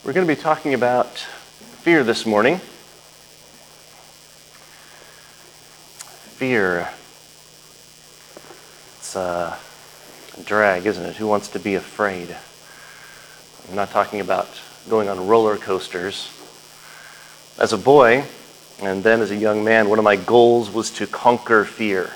We're going to be talking about fear this morning. Fear. It's a drag, isn't it? Who wants to be afraid? I'm not talking about going on roller coasters. As a boy, and then as a young man, one of my goals was to conquer fear.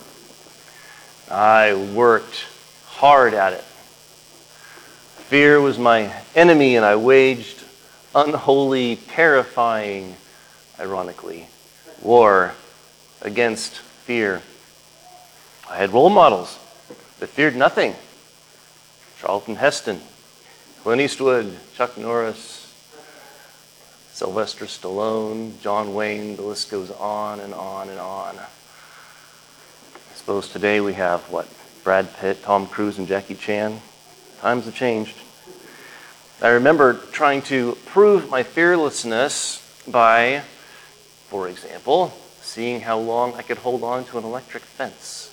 I worked hard at it. Fear was my enemy, and I waged unholy, terrifying, ironically, war against fear. I had role models that feared nothing. Charlton Heston, Clint Eastwood, Chuck Norris, Sylvester Stallone, John Wayne, the list goes on and on and on. I suppose today we have, Brad Pitt, Tom Cruise, and Jackie Chan. Times have changed. I remember trying to prove my fearlessness by, for example, seeing how long I could hold on to an electric fence.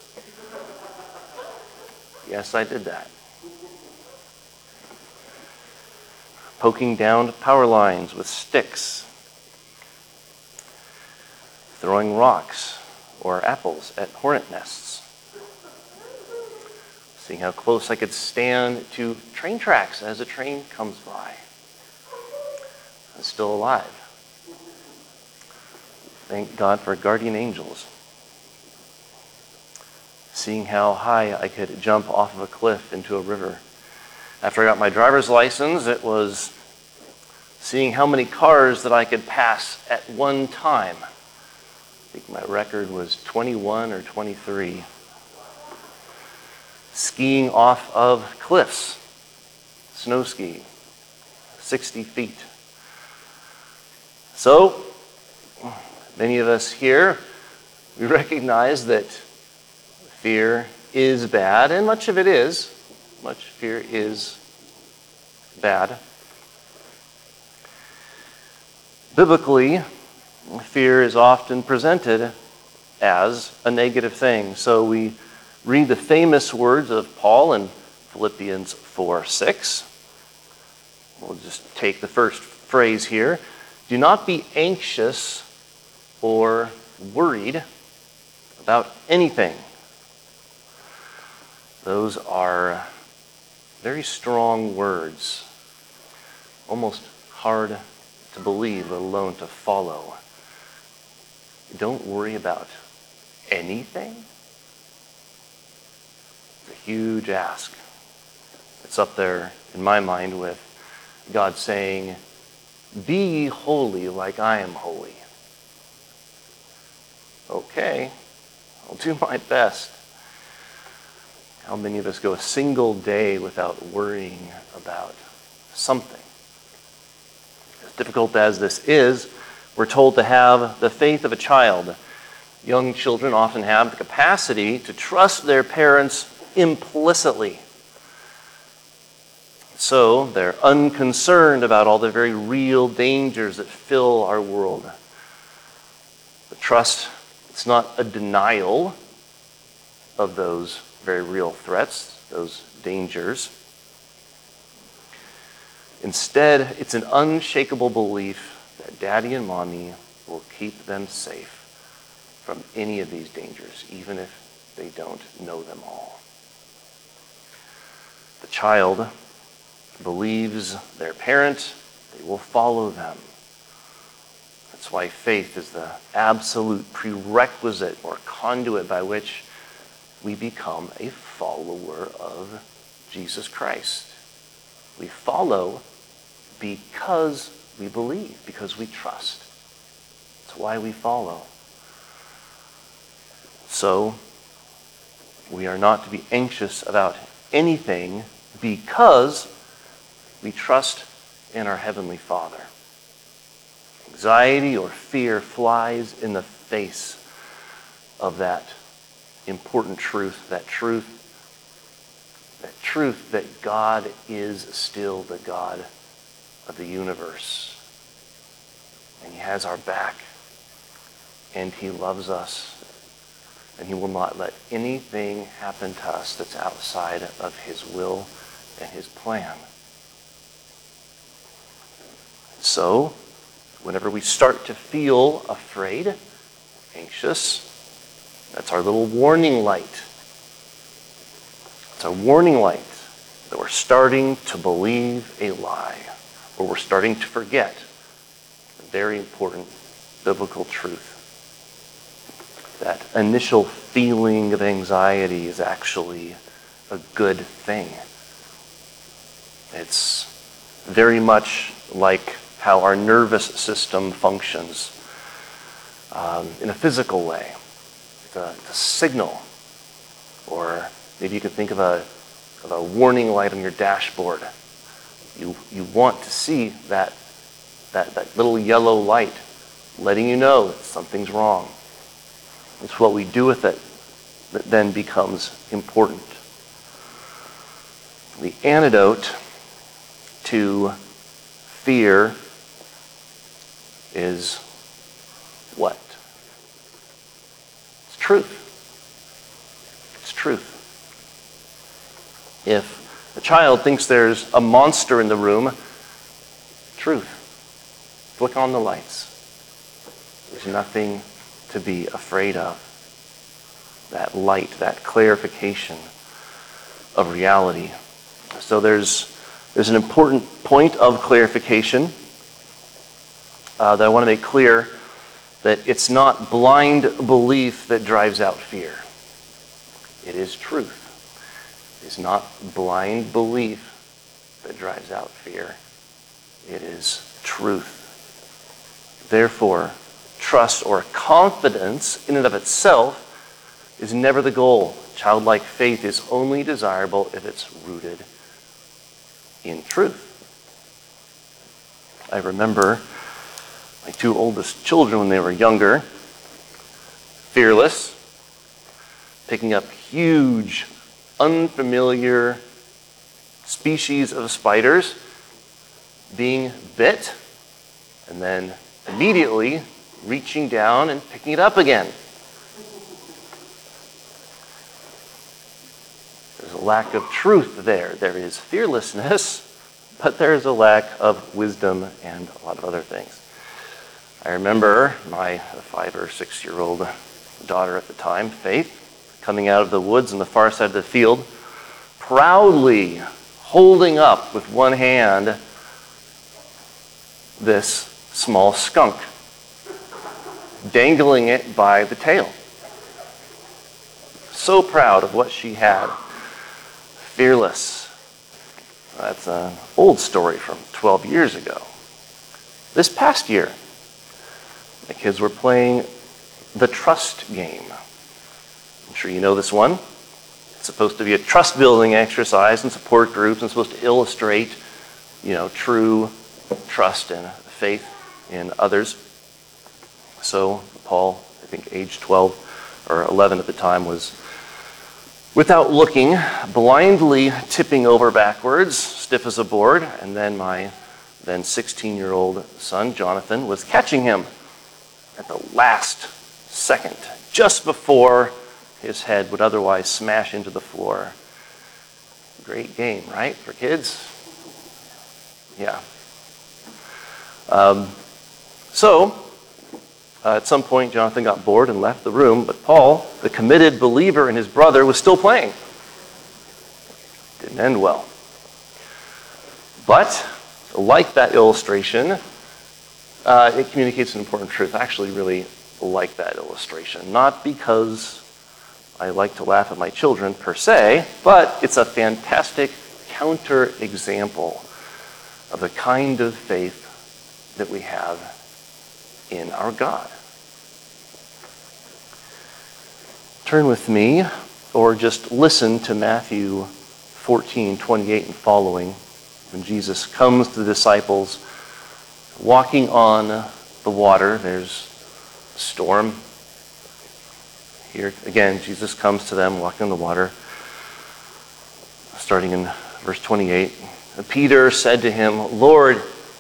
Yes, I did that. Poking down power lines with sticks. Throwing rocks or apples at hornet nests. Seeing how close I could stand to train tracks as a train comes by. I'm still alive. Thank God for guardian angels. Seeing how high I could jump off of a cliff into a river. After I got my driver's license, it was seeing how many cars that I could pass at one time. I think my record was 21 or 23. Skiing off of cliffs, snow skiing, 60 feet. So, many of us here, we recognize that fear is bad, and much of it is. Much fear is bad. Biblically, fear is often presented as a negative thing. So we read the famous words of Paul in Philippians 4:6. We'll just take the first phrase here. Do not be anxious or worried about anything. Those are very strong words, almost hard to believe, let alone to follow. Don't worry about anything? It's a huge ask. It's up there, in my mind, with God saying, be ye holy like I am holy. Okay, I'll do my best. How many of us go a single day without worrying about something? As difficult as this is, we're told to have the faith of a child. Young children often have the capacity to trust their parents implicitly. So they're unconcerned about all the very real dangers that fill our world. The trust, it's not a denial of those very real threats, those dangers. Instead, it's an unshakable belief that daddy and mommy will keep them safe from any of these dangers, even if they don't know them all. The child believes their parent, they will follow them. That's why faith is the absolute prerequisite or conduit by which we become a follower of Jesus Christ. We follow because we believe, because we trust. That's why we follow. So, we are not to be anxious about anything because we trust in our Heavenly Father. Anxiety or fear flies in the face of that important truth, that truth that God is still the God of the universe. And He has our back, and He loves us, and He will not let anything happen to us that's outside of His will and His plan. So, whenever we start to feel afraid, anxious, that's our little warning light. It's a warning light that we're starting to believe a lie, or we're starting to forget a very important biblical truth. That initial feeling of anxiety is actually a good thing. It's very much like how our nervous system functions in a physical way. It's a signal, or maybe you can think of a warning light on your dashboard. You want to see that little yellow light letting you know that something's wrong. It's what we do with it that then becomes important. The antidote to fear is what? It's truth. It's truth. If a child thinks there's a monster in the room, truth. Flick on the lights. There's nothing to be afraid of. That light, that clarification of reality. So there's an important point of clarification that I want to make clear, that it's not blind belief that drives out fear. It is truth. It is not blind belief that drives out fear. It is truth. Therefore, trust or confidence in and of itself is never the goal. Childlike faith is only desirable if it's rooted in truth. I remember my two oldest children when they were younger, fearless, picking up huge, unfamiliar species of spiders, being bit, and then immediately reaching down and picking it up again. There's a lack of truth there. There is fearlessness, but there's a lack of wisdom and a lot of other things. I remember my 5 or 6 year old daughter at the time, Faith, coming out of the woods on the far side of the field, proudly holding up with one hand this small skunk, dangling it by the tail. So proud of what she had. Fearless. That's an old story from 12 years ago. This past year, the kids were playing the trust game. I'm sure you know this one. It's supposed to be a trust-building exercise and support groups, and supposed to illustrate, true trust and faith in others. So Paul, I think age 12 or 11 at the time, was, without looking, blindly tipping over backwards, stiff as a board, and then my then 16-year-old son, Jonathan, was catching him at the last second, just before his head would otherwise smash into the floor. Great game, right, for kids? Yeah. At some point, Jonathan got bored and left the room, but Paul, the committed believer in his brother, was still playing. Didn't end well. But, like that illustration, it communicates an important truth. I actually really like that illustration. Not because I like to laugh at my children per se, but it's a fantastic counter-example of the kind of faith that we have in our God. Turn with me, or just listen to Matthew 14:28 and following, when Jesus comes to the disciples walking on the water. There's a storm. Here again, Jesus comes to them walking on the water, starting in verse 28. And Peter said to him, "Lord,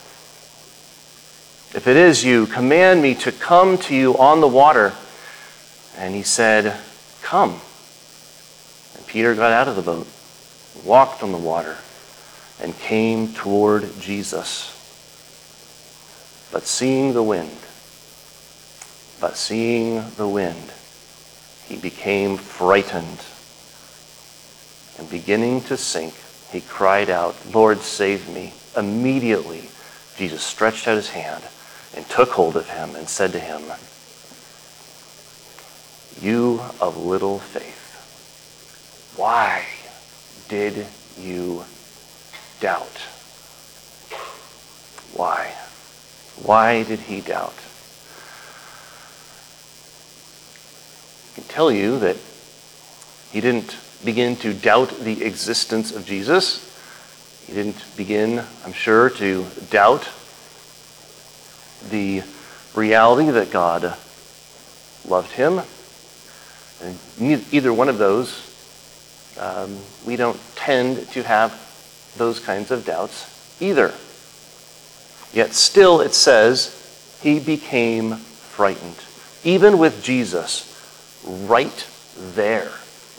if it is you, command me to come to you on the water." And he said, "Come." And Peter got out of the boat, walked on the water, and came toward Jesus. But seeing the wind, he became frightened. And beginning to sink, he cried out, "Lord, save me." Immediately, Jesus stretched out his hand and took hold of him and said to him, "You of little faith, why did you doubt?" Why? Why did he doubt? I can tell you that he didn't begin to doubt the existence of Jesus. He didn't begin, I'm sure, to doubt the reality that God loved him. And either one of those, we don't tend to have those kinds of doubts either. Yet still it says he became frightened. Even with Jesus right there,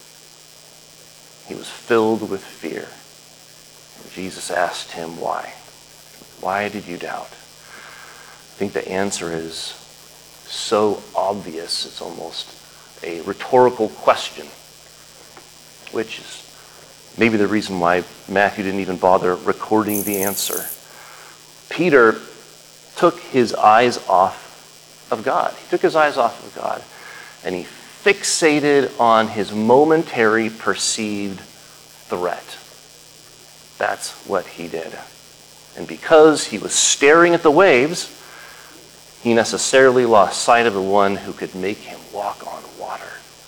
he was filled with fear. And Jesus asked him why. Why did you doubt? I think the answer is so obvious, it's almost a rhetorical question, which is maybe the reason why Matthew didn't even bother recording the answer. Peter took his eyes off of God. He took his eyes off of God, and he fixated on his momentary perceived threat. That's what he did. And because he was staring at the waves, he necessarily lost sight of the one who could make him walk on water.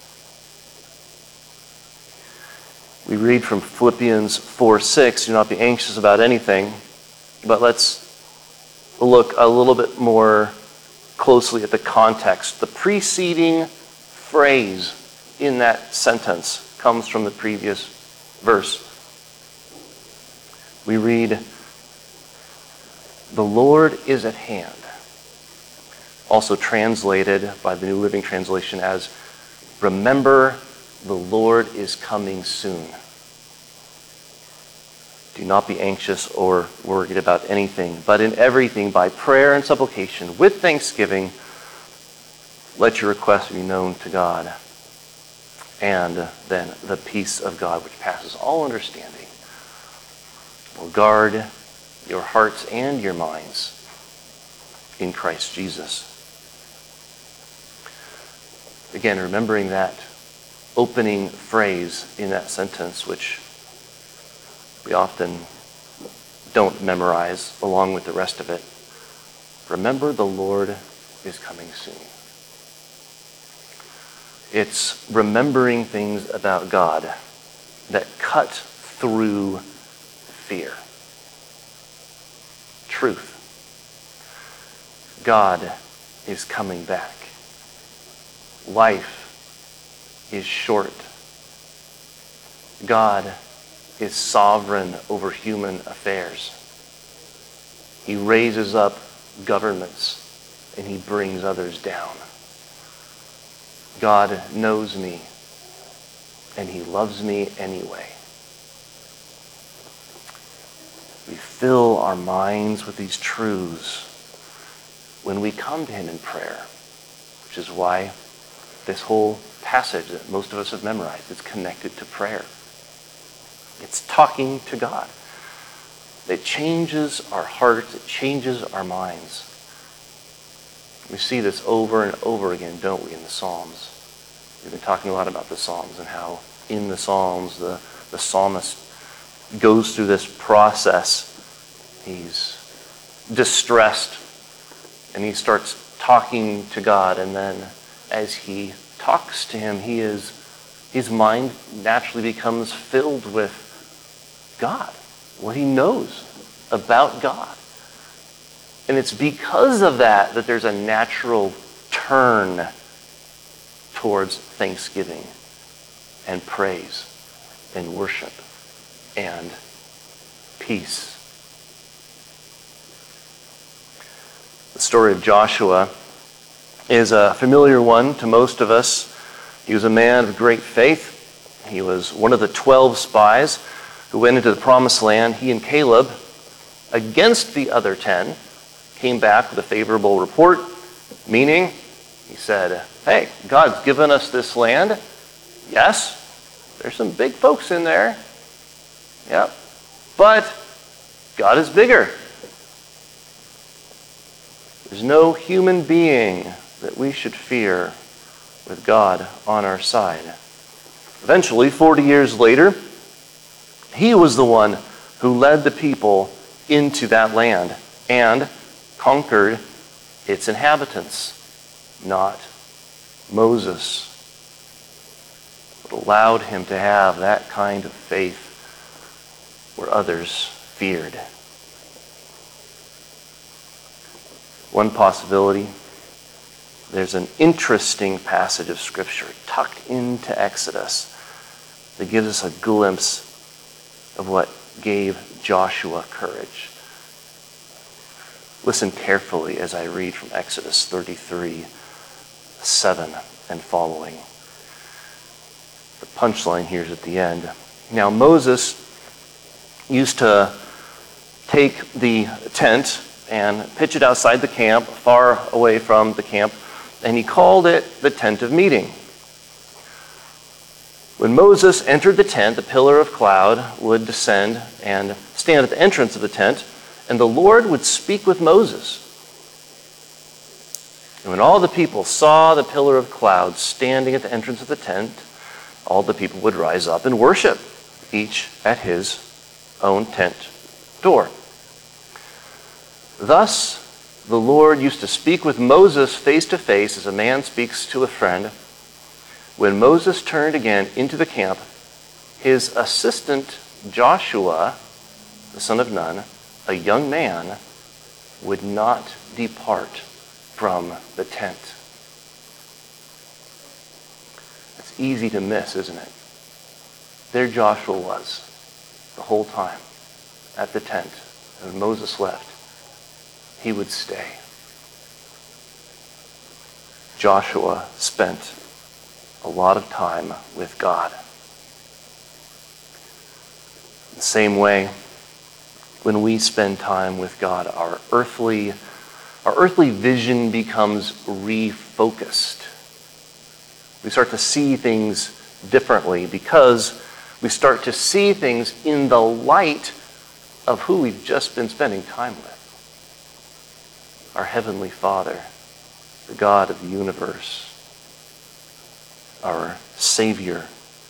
We read from Philippians 4:6, "Do not be anxious about anything," but let's look a little bit more closely at the context. The preceding phrase in that sentence comes from the previous verse. We read, "The Lord is at hand," also translated by the New Living Translation as, "Remember, the Lord is coming soon." Do not be anxious or worried about anything, but in everything, by prayer and supplication, with thanksgiving, let your requests be known to God. And then the peace of God, which passes all understanding, will guard your hearts and your minds in Christ Jesus. Again, remembering that opening phrase in that sentence, which we often don't memorize along with the rest of it. Remember, the Lord is coming soon. It's remembering things about God that cut through fear. Truth. God is coming back. Life is short. God is sovereign over human affairs. He raises up governments and he brings others down. God knows me and he loves me anyway. We fill our minds with these truths when we come to him in prayer, which is why this whole passage that most of us have memorized is connected to prayer. It's talking to God. It changes our hearts. It changes our minds. We see this over and over again, don't we, in the Psalms? We've been talking a lot about the Psalms and how in the Psalms the psalmist goes through this process. He's distressed and he starts talking to God, and then as he talks to him, his mind naturally becomes filled with God, what he knows about God. And it's because of that that there's a natural turn towards thanksgiving and praise and worship and peace. The story of Joshua is a familiar one to most of us. He was a man of great faith. He was one of the 12 spies who went into the promised land. He and Caleb, against the other 10, came back with a favorable report, meaning he said, hey, God's given us this land. Yes, there's some big folks in there. Yep. But God is bigger. There's no human being that we should fear with God on our side. Eventually, 40 years later, he was the one who led the people into that land and conquered its inhabitants, not Moses. What allowed him to have that kind of faith where others feared. One possibility, there's an interesting passage of Scripture tucked into Exodus that gives us a glimpse of what gave Joshua courage. Listen carefully as I read from Exodus 33, 7 and following. The punchline here is at the end. Now Moses used to take the tent and pitch it outside the camp, far away from the camp, and he called it the tent of meeting. When Moses entered the tent, the pillar of cloud would descend and stand at the entrance of the tent, and the Lord would speak with Moses. And when all the people saw the pillar of cloud standing at the entrance of the tent, all the people would rise up and worship, each at his own tent door. Thus, the Lord used to speak with Moses face to face as a man speaks to a friend. When Moses turned again into the camp, his assistant Joshua, the son of Nun, a young man, would not depart from the tent. It's easy to miss, isn't it? There Joshua was the whole time at the tent. And when Moses left, he would stay. Joshua spent a lot of time with God. The same way, when we spend time with God, our earthly vision becomes refocused. We start to see things differently because we start to see things in the light of who we've just been spending time with. Our Heavenly Father, the God of the universe, our Savior.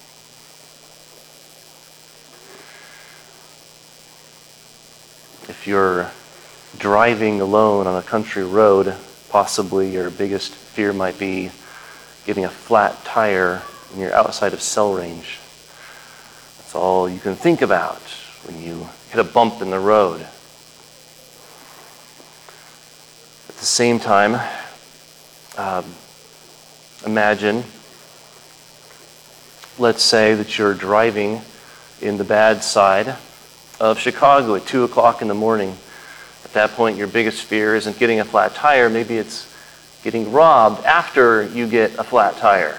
If you're driving alone on a country road, possibly your biggest fear might be getting a flat tire when you're outside of cell range. That's all you can think about when you hit a bump in the road. At the same time, imagine, let's say that you're driving in the bad side of Chicago at 2 o'clock in the morning. At that point, your biggest fear isn't getting a flat tire. Maybe it's getting robbed after you get a flat tire.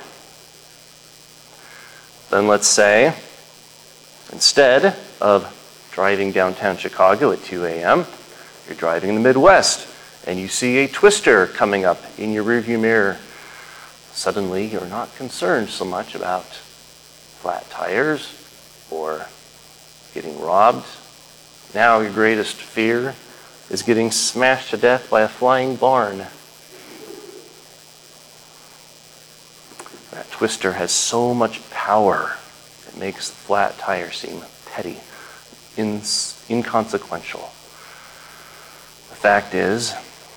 Then let's say, instead of driving downtown Chicago at 2 a.m., you're driving in the Midwest and you see a twister coming up in your rearview mirror. Suddenly, you're not concerned so much about flat tires or getting robbed. Now your greatest fear is getting smashed to death by a flying barn. That twister has so much power, it makes the flat tire seem petty, inconsequential. The fact is,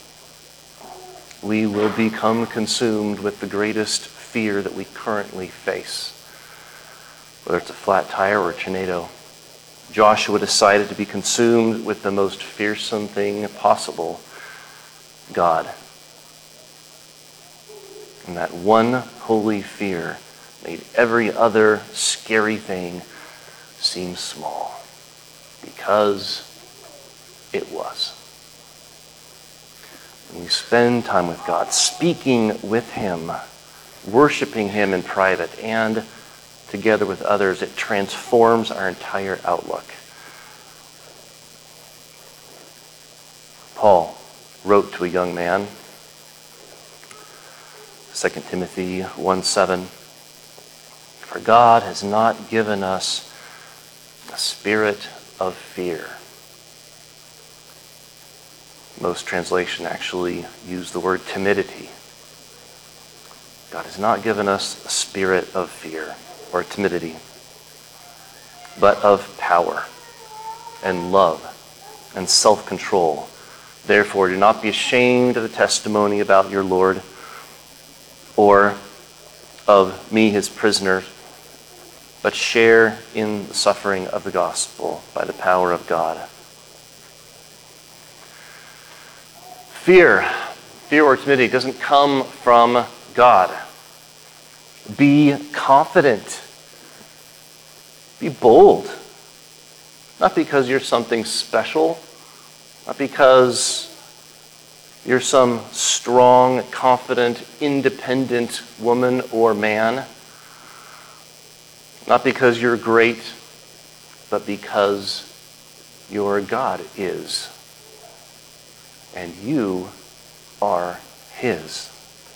we will become consumed with the greatest fear that we currently face. Whether it's a flat tire or a tornado, Joshua decided to be consumed with the most fearsome thing possible, God. And that one holy fear made every other scary thing seem small, because it was. When we spend time with God, speaking with Him, worshiping Him in private, and together with others, it transforms our entire outlook. Paul wrote to a young man. 2 Timothy 1:7. For God has not given us a spirit of fear. Most translations actually use the word timidity. God has not given us a spirit of fear or timidity, but of power and love and self-control. Therefore, do not be ashamed of the testimony about your Lord or of me, his prisoner, but share in the suffering of the gospel by the power of God. Fear or timidity doesn't come from God. Be confident. Be bold. Not because you're something special, not because you're some strong, confident, independent woman or man, not because you're great, but because your God is, and you are his.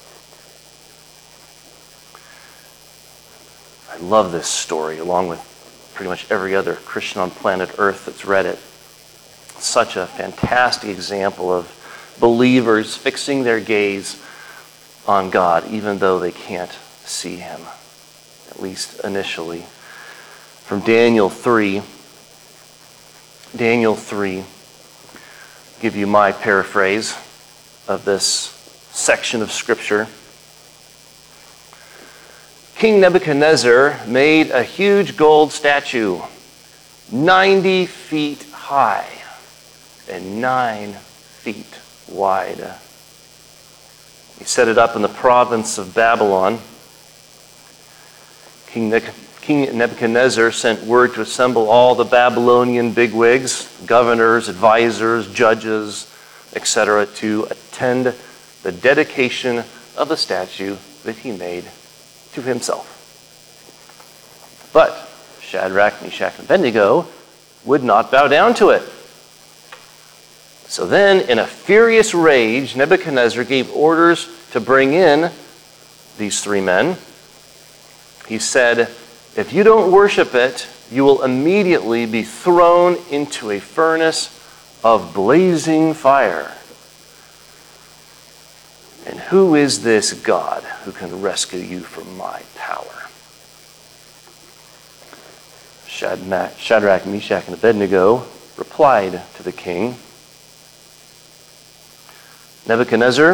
I love this story, along with pretty much every other Christian on planet Earth that's read it. Such a fantastic example of believers fixing their gaze on God, even though they can't see him, at least initially. From Daniel 3, give you my paraphrase of this section of Scripture. King Nebuchadnezzar made a huge gold statue, 90 feet high and 9 feet wide. He set it up in the province of Babylon. King Nebuchadnezzar sent word to assemble all the Babylonian bigwigs, governors, advisors, judges, etc., to attend the dedication of the statue that he made to himself. But Shadrach, Meshach, and Abednego would not bow down to it. So then, in a furious rage, Nebuchadnezzar gave orders to bring in these three men. He said, if you don't worship it, you will immediately be thrown into a furnace of blazing fire. And who is this God who can rescue you from my power? Shadrach, Meshach, and Abednego replied to the king, Nebuchadnezzar,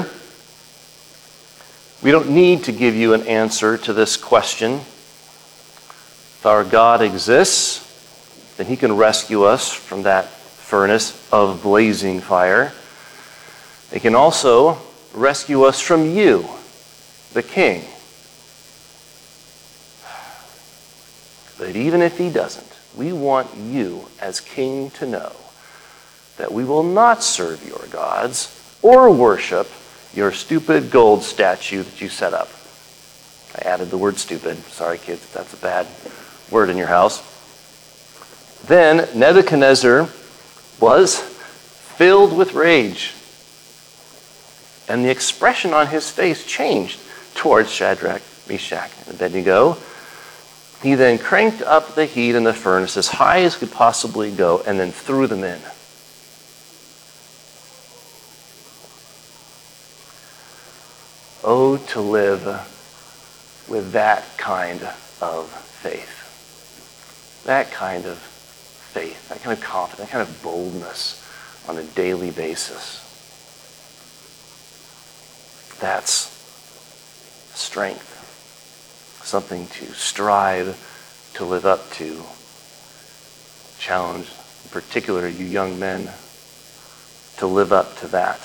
we don't need to give you an answer to this question. If our God exists, then he can rescue us from that furnace of blazing fire. He can also rescue us from you, the king. But even if he doesn't, we want you as king to know that we will not serve your gods or worship your stupid gold statue that you set up. I added the word stupid. Sorry, kids, if that's a bad word in your house. Then Nebuchadnezzar was filled with rage, and the expression on his face changed towards Shadrach, Meshach, and Abednego. He then cranked up the heat in the furnace as high as could possibly go and then threw them in. Oh, to live with that kind of faith. That kind of faith, that kind of confidence, that kind of boldness on a daily basis. That's strength. Something to strive to live up to. Challenge, in particular, you young men, to live up to that.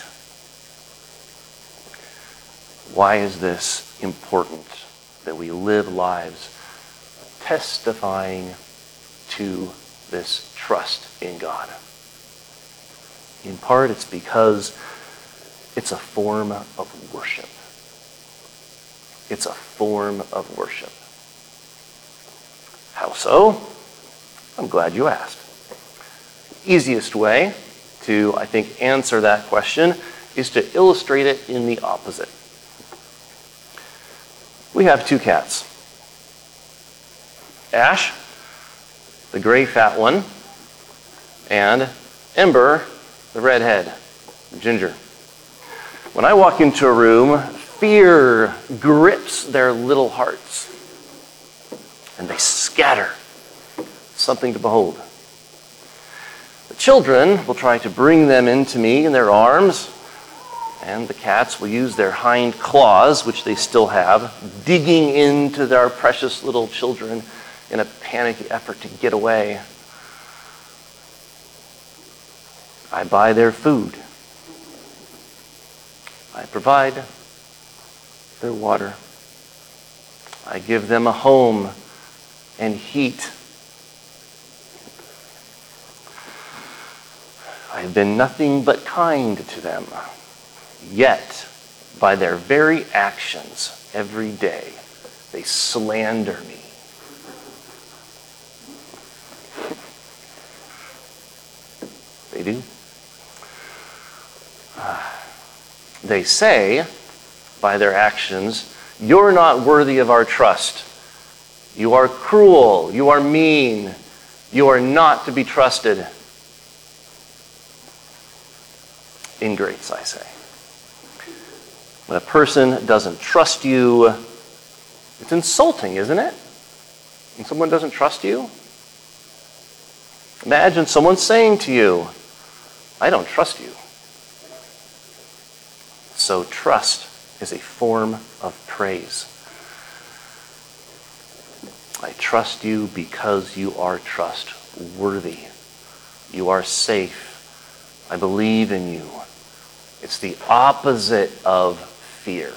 Why is this important? That we live lives testifying to this trust in God. In part, it's because it's a form of worship. It's a form of worship. How so? I'm glad you asked. The easiest way to, I think, answer that question is to illustrate it in the opposite. We have 2 cats. Ash, the gray fat one, and Ember, the redhead, the ginger. When I walk into a room, fear grips their little hearts, and they scatter. Something to behold. The children will try to bring them into me in their arms, and the cats will use their hind claws, which they still have, digging into their precious little children in a panicky effort to get away. I buy their food. I provide their water. I give them a home and heat. I have been nothing but kind to them. Yet, by their very actions every day, they slander me. They do. They say, by their actions, you're not worthy of our trust. You are cruel. You are mean. You are not to be trusted. Ingrates, I say. When a person doesn't trust you, it's insulting, isn't it? When someone doesn't trust you. Imagine someone saying to you, I don't trust you. So trust is a form of praise. I trust you because you are trustworthy. You are safe. I believe in you. It's the opposite of fear.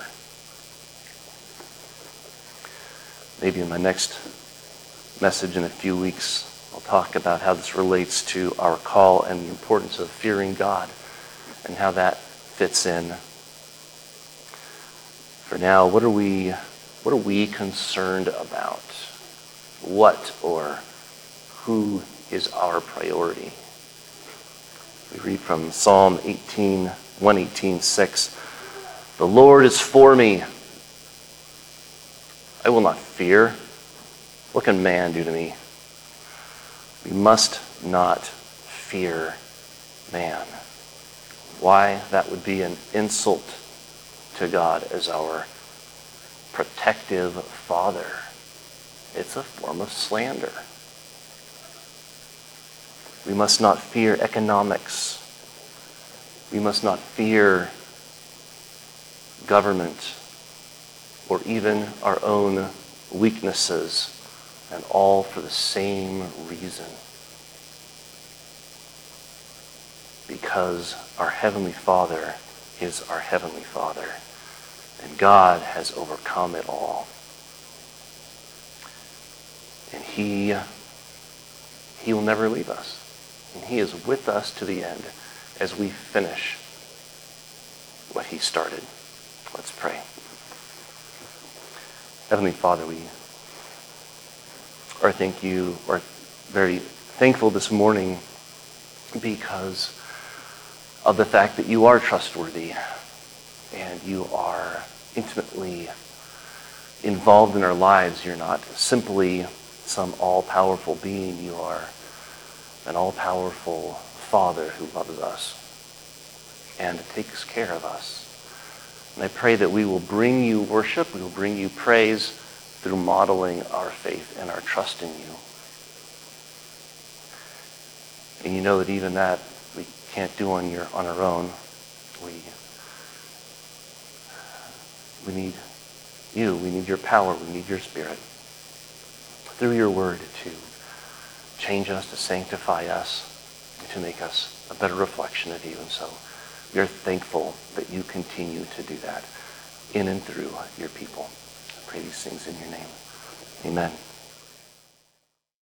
Maybe in my next message in a few weeks, I'll talk about how this relates to our call and the importance of fearing God and how that fits in. For now, what are we concerned about? What or who is our priority? We read from Psalm 118:6. The Lord is for me. I will not fear. What can man do to me? We must not fear man. Why? That would be an insult to God as our protective Father. It's a form of slander. We must not fear economics. We must not fear government or even our own weaknesses, and all for the same reason. Because our Heavenly Father is our Heavenly Father, and God has overcome it all. And He will never leave us. And He is with us to the end as we finish what He started. Let's pray. Heavenly Father, we are very thankful this morning because of the fact that you are trustworthy and you are intimately involved in our lives. You're not simply some all-powerful being. You are an all-powerful Father who loves us and takes care of us. And I pray that we will bring you worship, we will bring you praise through modeling our faith and our trust in you. And you know that even that we can't do on our own. We need you. We need your power. We need your Spirit. Through your word to change us, to sanctify us, and to make us a better reflection of you. And so we are thankful that you continue to do that in and through your people. I pray these things in your name. Amen.